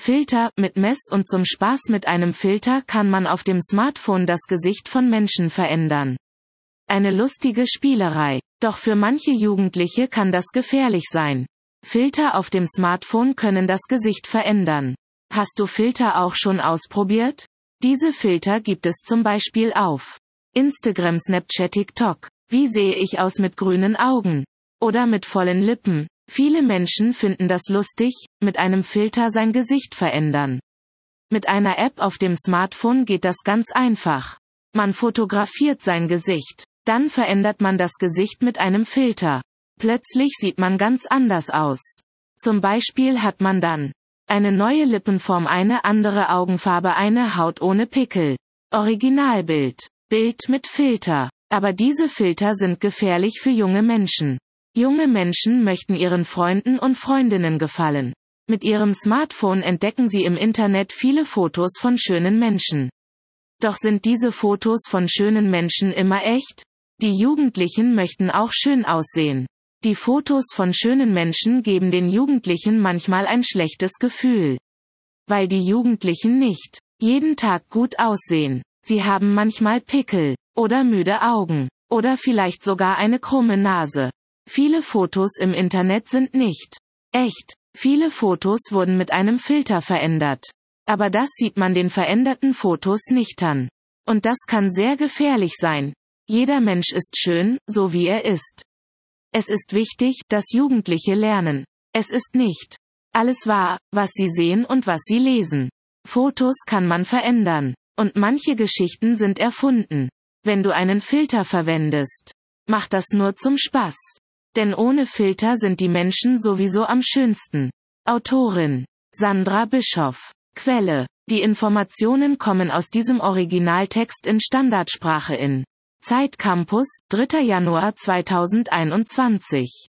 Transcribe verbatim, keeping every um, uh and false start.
Filter mit Mess und zum Spaß mit einem Filter kann man auf dem Smartphone das Gesicht von Menschen verändern. Eine lustige Spielerei. Doch für manche Jugendliche kann das gefährlich sein. Filter auf dem Smartphone können das Gesicht verändern. Hast du Filter auch schon ausprobiert? Diese Filter gibt es zum Beispiel auf Instagram, Snapchat, TikTok. Wie sehe ich aus mit grünen Augen? Oder mit vollen Lippen? Viele Menschen finden das lustig, mit einem Filter sein Gesicht verändern. Mit einer App auf dem Smartphone geht das ganz einfach. Man fotografiert sein Gesicht. Dann verändert man das Gesicht mit einem Filter. Plötzlich sieht man ganz anders aus. Zum Beispiel hat man dann eine neue Lippenform, eine andere Augenfarbe, eine Haut ohne Pickel. Originalbild. Bild mit Filter. Aber diese Filter sind gefährlich für junge Menschen. Junge Menschen möchten ihren Freunden und Freundinnen gefallen. Mit ihrem Smartphone entdecken sie im Internet viele Fotos von schönen Menschen. Doch sind diese Fotos von schönen Menschen immer echt? Die Jugendlichen möchten auch schön aussehen. Die Fotos von schönen Menschen geben den Jugendlichen manchmal ein schlechtes Gefühl. Weil die Jugendlichen nicht jeden Tag gut aussehen. Sie haben manchmal Pickel oder müde Augen oder vielleicht sogar eine krumme Nase. Viele Fotos im Internet sind nicht echt. Viele Fotos wurden mit einem Filter verändert. Aber das sieht man den veränderten Fotos nicht an. Und das kann sehr gefährlich sein. Jeder Mensch ist schön, so wie er ist. Es ist wichtig, dass Jugendliche lernen. Es ist nicht alles wahr, was sie sehen und was sie lesen. Fotos kann man verändern. Und manche Geschichten sind erfunden. Wenn du einen Filter verwendest, mach das nur zum Spaß. Denn ohne Filter sind die Menschen sowieso am schönsten. Autorin Sandra Bischoff. Quelle: Die Informationen kommen aus diesem Originaltext in Standardsprache in Zeit Campus, dritter Januar zweitausendeinundzwanzig.